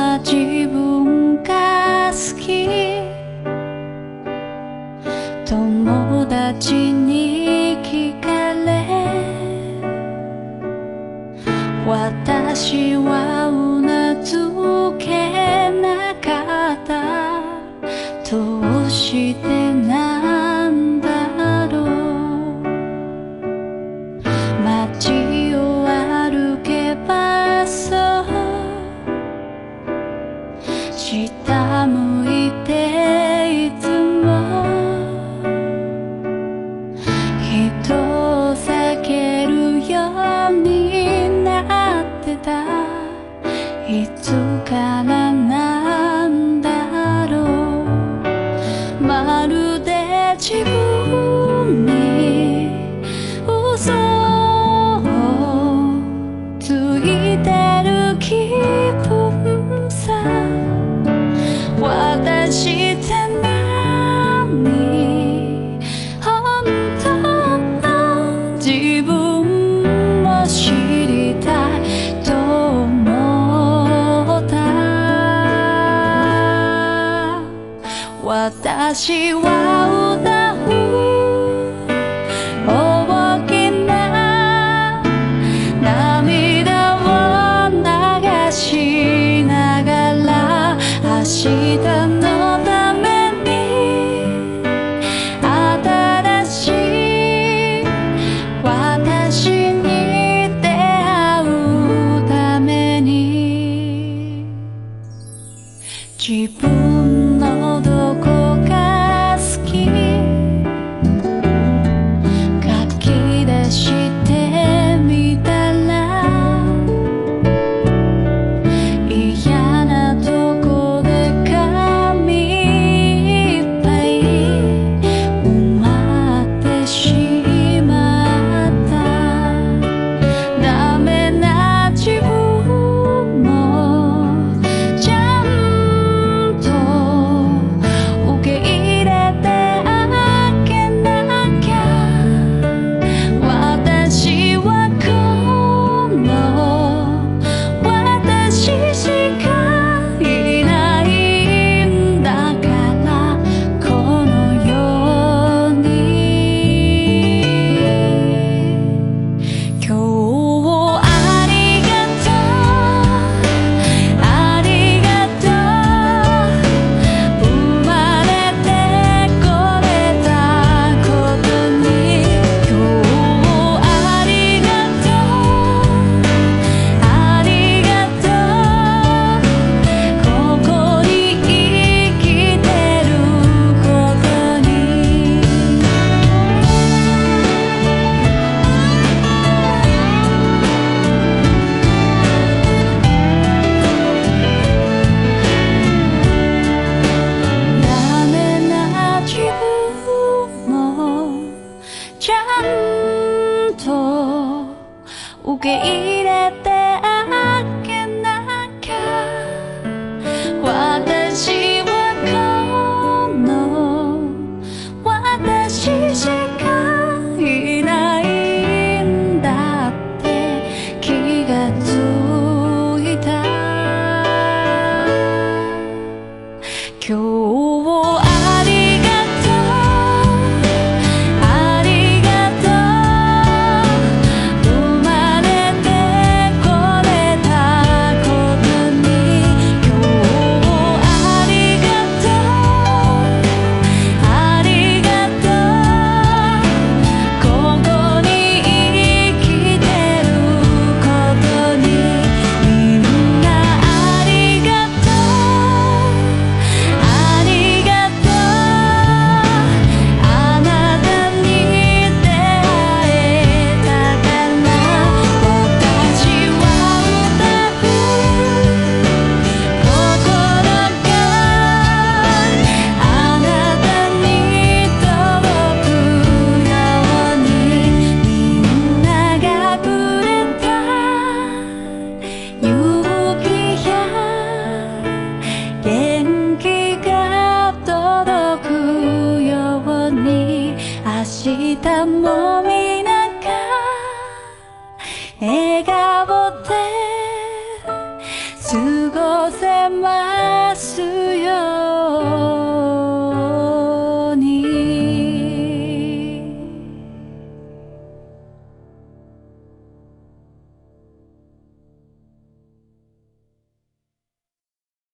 な自分が好き。友達に聞かれ、私はうなずけなかった。どうしてなんだろう。街を歩けばそう下向いていつも人を避けるようになってた。いつからなんだろう。まるで自分に嘘をついてる気分さ。私って何、本当の自分を知りたいと思った。私は歌う大きな涙を流しながら、明日のために新しい私に出会うために、自分のどこが好き書き出してみたら、嫌なとこで紙いっぱい埋まってしまった。ダメな自分もちゃんと受け入れてあげなきゃ。私はこの私しかいないんだから、この世に。今日ありがとう、ありがとう。生まれてこれたことに。今日ありがとう、ありがとう。ここに生きてることに。ダメな自分もちゃんと受け入れてあげなきゃ。私はこの私しかいないんだって気がついた。今日ありがとう、ありがとう。生まれてこれたことに。今日ありがとう、ありがとう。ここに生きてることに。みんなありがとう、ありがとう。あなたに出会えたから、私は歌う心があなたに届くように。みんながくれた勇気や元気が届くように。明日もみんなが笑顔で過ごせますよう